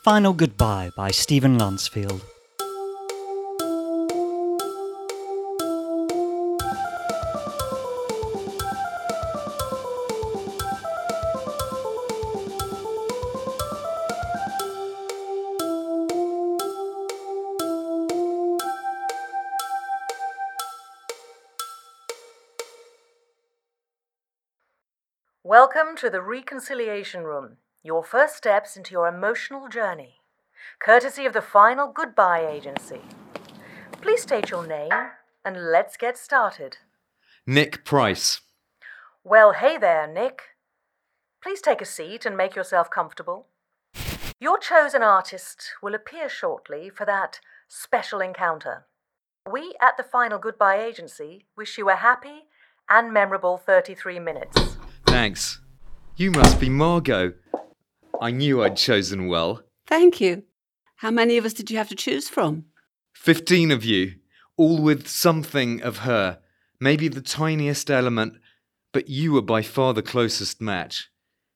Final Goodbye by Stephen Lansfield. Welcome to the Reconciliation Room, your first steps into your emotional journey, courtesy of the Final Goodbye Agency. Please state your name, and let's get started. Nick Price. Well, hey there, Nick. Please take a seat and make yourself comfortable. Your chosen artist will appear shortly for that special encounter. We at the Final Goodbye Agency wish you a happy and memorable 33 minutes. Thanks. You must be Margot. I knew I'd chosen well. Thank you. How many of us did you have to choose from? 15 of you, all with something of her, maybe the tiniest element, but you were by far the closest match.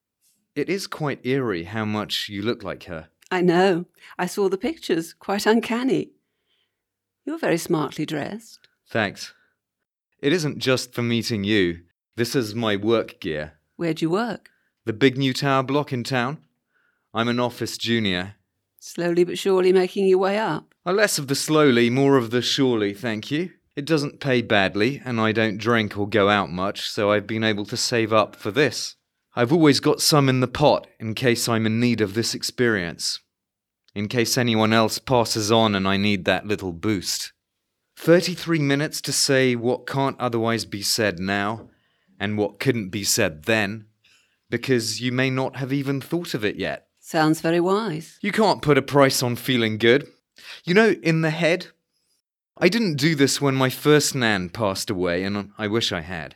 It is quite eerie how much you look like her. I know. I saw the pictures. Quite uncanny. You're very smartly dressed. Thanks. It isn't just for meeting you. This is my work gear. Where'd you work? The big new tower block in town. I'm an office junior. Slowly but surely making your way up. Less of the slowly, more of the surely, thank you. It doesn't pay badly, and I don't drink or go out much, so I've been able to save up for this. I've always got some in the pot in case I'm in need of this experience. In case anyone else passes on and I need that little boost. 33 minutes to say what can't otherwise be said now, and what couldn't be said then, because you may not have even thought of it yet. Sounds very wise. You can't put a price on feeling good. You know, in the head. I didn't do this when my first nan passed away, and I wish I had.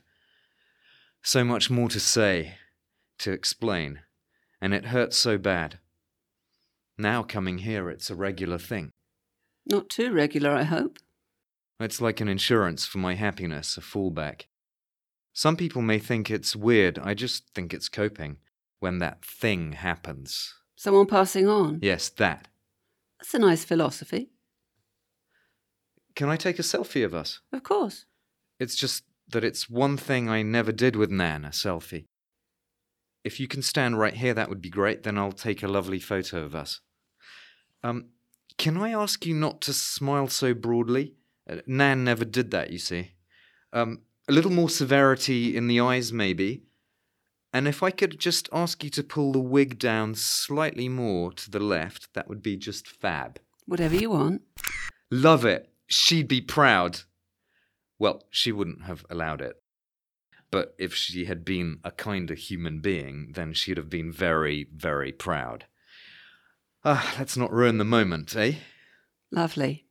So much more to say, to explain, and it hurts so bad. Now coming here, it's a regular thing. Not too regular, I hope. It's like an insurance for my happiness, a fallback. Some people may think it's weird, I just think it's coping, when that thing happens. Someone passing on? Yes, that. That's a nice philosophy. Can I take a selfie of us? Of course. It's just that it's one thing I never did with Nan, a selfie. If you can stand right here, that would be great, then I'll take a lovely photo of us. Can I ask you not to smile so broadly? Nan never did that, you see. A little more severity in the eyes, maybe. And if I could just ask you to pull the wig down slightly more to the left, that would be just fab. Whatever you want. Love it. She'd be proud. Well, she wouldn't have allowed it. But if she had been a kinder human being, then she'd have been very, very proud. Let's not ruin the moment, eh? Lovely.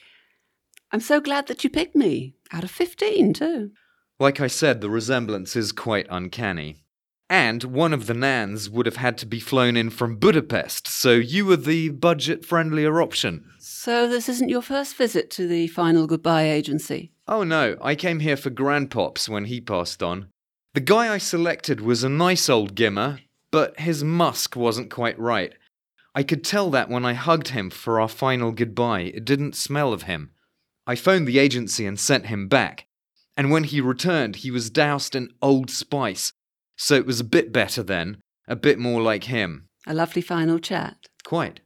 I'm so glad that you picked me. Out of 15, too. Like I said, the resemblance is quite uncanny. And one of the Nans would have had to be flown in from Budapest, so you were the budget-friendlier option. So this isn't your first visit to the Final Goodbye Agency? Oh no, I came here for Grandpops when he passed on. The guy I selected was a nice old gimmer, but his musk wasn't quite right. I could tell that when I hugged him for our final goodbye. It didn't smell of him. I phoned the agency and sent him back. And when he returned, he was doused in Old Spice. So it was a bit better then, a bit more like him. A lovely final chat. Quite.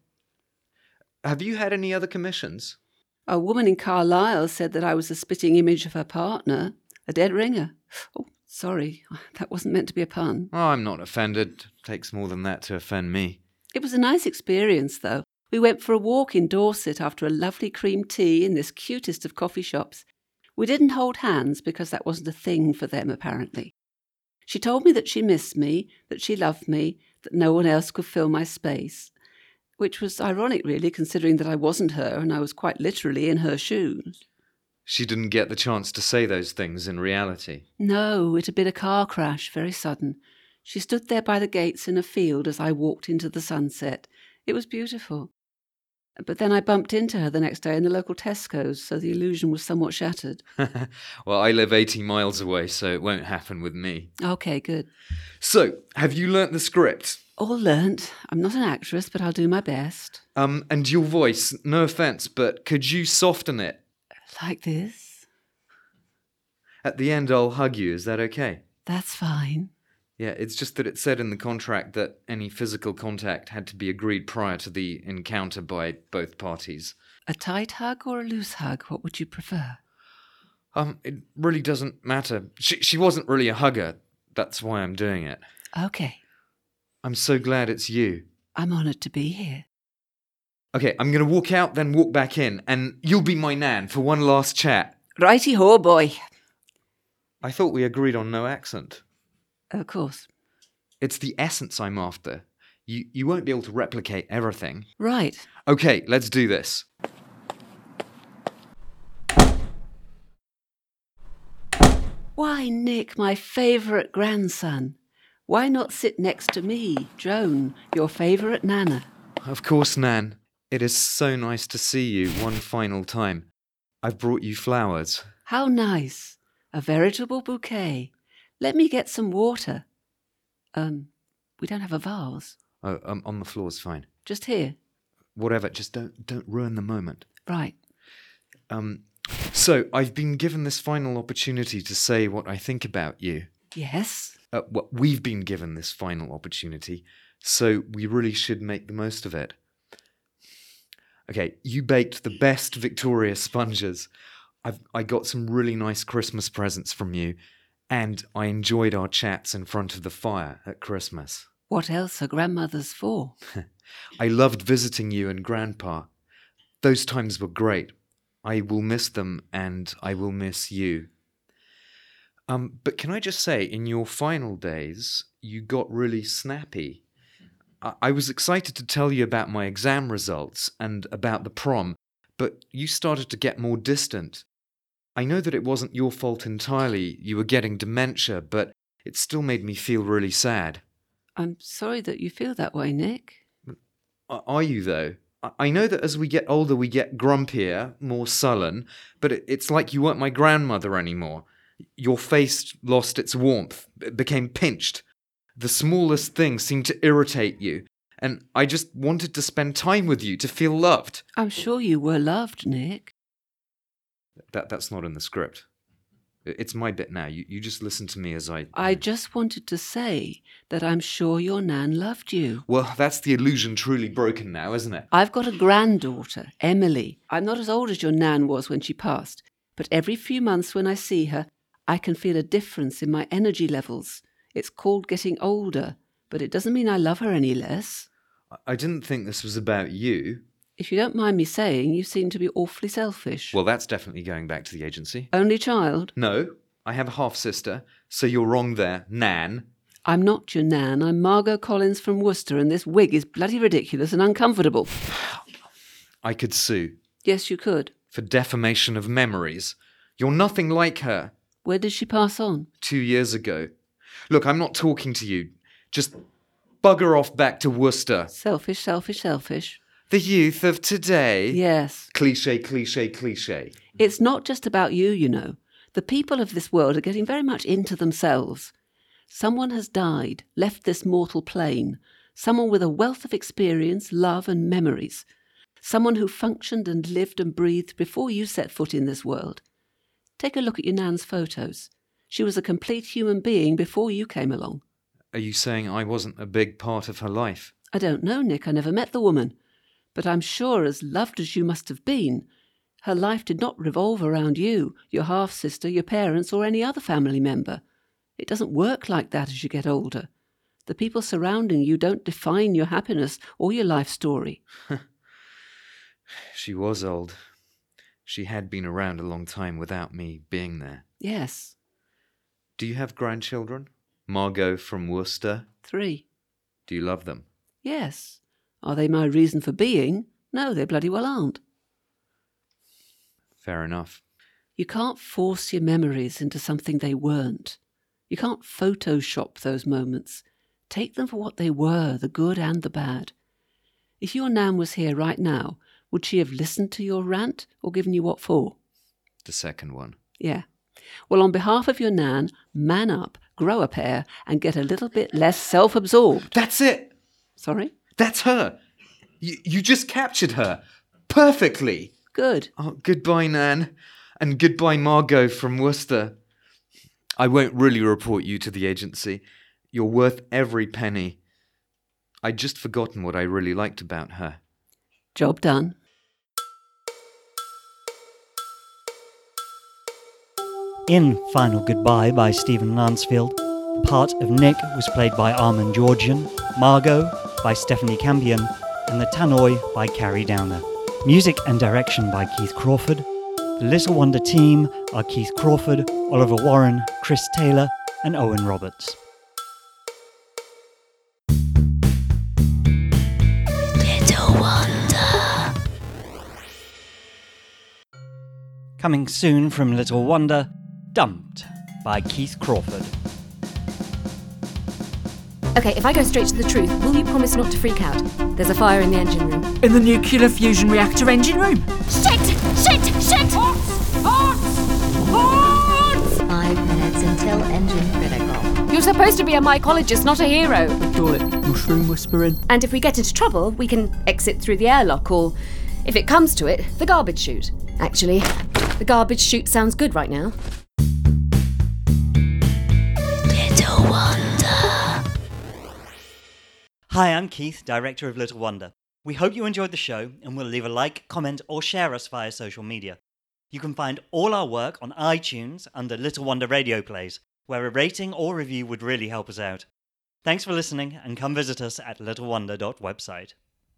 Have you had any other commissions? A woman in Carlisle said that I was a spitting image of her partner, a dead ringer. Oh, sorry, that wasn't meant to be a pun. Oh, I'm not offended. Takes more than that to offend me. It was a nice experience, though. We went for a walk in Dorset after a lovely cream tea in this cutest of coffee shops. We didn't hold hands because that wasn't a thing for them, apparently. She told me that she missed me, that she loved me, that no one else could fill my space, which was ironic, really, considering that I wasn't her and I was quite literally in her shoes. She didn't get the chance to say those things in reality. No, it had been a car crash, very sudden. She stood there by the gates in a field as I walked into the sunset. It was beautiful. But then I bumped into her the next day in the local Tesco's, so the illusion was somewhat shattered. Well, I live 80 miles away, so it won't happen with me. Okay, good. So, have you learnt the script? All learnt. I'm not an actress, but I'll do my best. And your voice, no offence, but could you soften it? Like this? At the end, I'll hug you, is that okay? That's fine. Yeah, it's just that it said in the contract that any physical contact had to be agreed prior to the encounter by both parties. A tight hug or a loose hug? What would you prefer? It really doesn't matter. She wasn't really a hugger. That's why I'm doing it. Okay. I'm so glad it's you. I'm honoured to be here. Okay, I'm going to walk out, then walk back in, and you'll be my nan for one last chat. Righty-ho, boy. I thought we agreed on no accent. Of course. It's the essence I'm after. You won't be able to replicate everything. Right. Okay, let's do this. Why, Nick, my favourite grandson. Why not sit next to me, Joan, your favourite Nana? Of course, Nan. It is so nice to see you one final time. I've brought you flowers. How nice. A veritable bouquet. Let me get some water. We don't have a vase. Oh, on the floor's fine. Just here. Whatever, just don't ruin the moment. Right. So, I've been given this final opportunity to say what I think about you. Yes? We've been given this final opportunity, so we really should make the most of it. Okay, you baked the best Victoria sponges. I got some really nice Christmas presents from you, and I enjoyed our chats in front of the fire at Christmas. What else are grandmothers for? I loved visiting you and Grandpa. Those times were great. I will miss them, and I will miss you. But can I just say, in your final days, you got really snappy. I was excited to tell you about my exam results and about the prom, but you started to get more distant. I know that it wasn't your fault entirely, you were getting dementia, but it still made me feel really sad. I'm sorry that you feel that way, Nick. Are you, though? I know that as we get older we get grumpier, more sullen, but it's like you weren't my grandmother anymore. Your face lost its warmth, it became pinched. The smallest thing seemed to irritate you, and I just wanted to spend time with you, to feel loved. I'm sure you were loved, Nick. That's not in the script. It's my bit now. You just listen to me as I just wanted to say that I'm sure your Nan loved you. Well, that's the illusion truly broken now, isn't it? I've got a granddaughter, Emily. I'm not as old as your Nan was when she passed, but every few months when I see her, I can feel a difference in my energy levels. It's called getting older, but it doesn't mean I love her any less. I didn't think this was about you. If you don't mind me saying, you seem to be awfully selfish. Well, that's definitely going back to the agency. Only child? No, I have a half-sister, so you're wrong there, Nan. I'm not your Nan. I'm Margot Collins from Worcester, and this wig is bloody ridiculous and uncomfortable. I could sue. Yes, you could. For defamation of memories. You're nothing like her. Where did she pass on? 2 years ago. Look, I'm not talking to you. Just bugger off back to Worcester. Selfish, selfish, selfish. The youth of today. Yes. Cliché, cliché, cliché. It's not just about you, you know. The people of this world are getting very much into themselves. Someone has died, left this mortal plane. Someone with a wealth of experience, love and memories. Someone who functioned and lived and breathed before you set foot in this world. Take a look at your Nan's photos. She was a complete human being before you came along. Are you saying I wasn't a big part of her life? I don't know, Nick. I never met the woman. But I'm sure as loved as you must have been, her life did not revolve around you, your half-sister, your parents, or any other family member. It doesn't work like that as you get older. The people surrounding you don't define your happiness or your life story. She was old. She had been around a long time without me being there. Yes. Do you have grandchildren? Margot from Worcester? 3. Do you love them? Yes. Are they my reason for being? No, they bloody well aren't. Fair enough. You can't force your memories into something they weren't. You can't Photoshop those moments. Take them for what they were, the good and the bad. If your Nan was here right now, would she have listened to your rant or given you what for? The second one. Yeah. Well, on behalf of your Nan, man up, grow a pair, and get a little bit less self-absorbed. That's it! Sorry? That's her. You just captured her. Perfectly. Good. Oh, goodbye, Nan. And goodbye, Margot from Worcester. I won't really report you to the agency. You're worth every penny. I'd just forgotten what I really liked about her. Job done. In Final Goodbye by Stephen Lansfield, the part of Nick was played by Armin Georgian, Margot by Stephanie Campion, and the Tannoy by Carrie Downer. Music and direction by Keith Crawford. The Little Wonder team are Keith Crawford, Oliver Warren, Chris Taylor, and Owen Roberts. Little Wonder. Coming soon from Little Wonder, Dumped by Keith Crawford. Okay, if I go straight to the truth, will you promise not to freak out? There's a fire in the engine room. In the nuclear fusion reactor engine room. Shit! Hot! 5 minutes until engine critical. You're supposed to be a mycologist, not a hero. Call it mushroom whispering. And if we get into trouble, we can exit through the airlock or, if it comes to it, the garbage chute. Actually, the garbage chute sounds good right now. Little Wonder. Hi, I'm Keith, director of Little Wonder. We hope you enjoyed the show and will leave a like, comment, or share us via social media. You can find all our work on iTunes under Little Wonder Radio Plays, where a rating or review would really help us out. Thanks for listening and come visit us at littlewonder.website.